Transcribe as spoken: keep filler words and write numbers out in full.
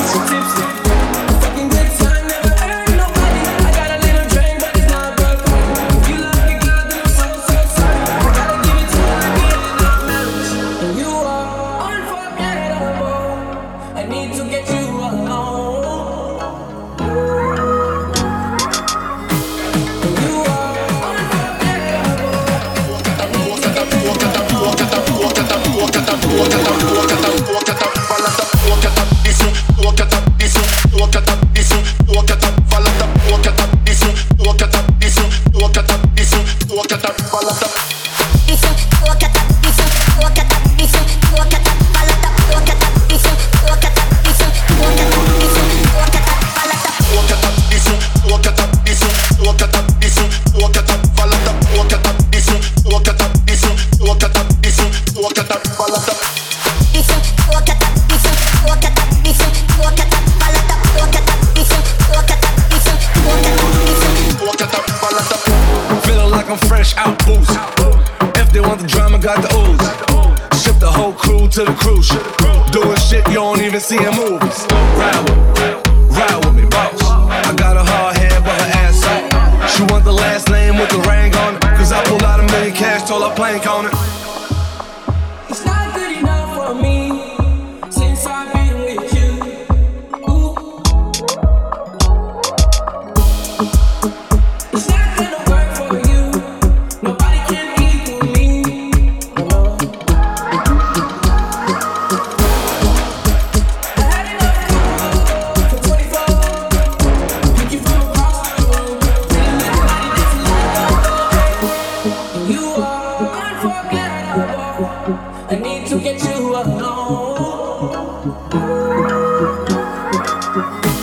To the cruise ship, doing shit you don't even see in movies. Ride with me, ride with me, boss. I got a hard head, but her ass up. She want the last name with the ring on it, cause I pulled out a million cash, told her plank on it. It's not good enough for me since I've been with you. Ooh. It's not gonna work for you. Nobody can equal me. No. I need to get you alone.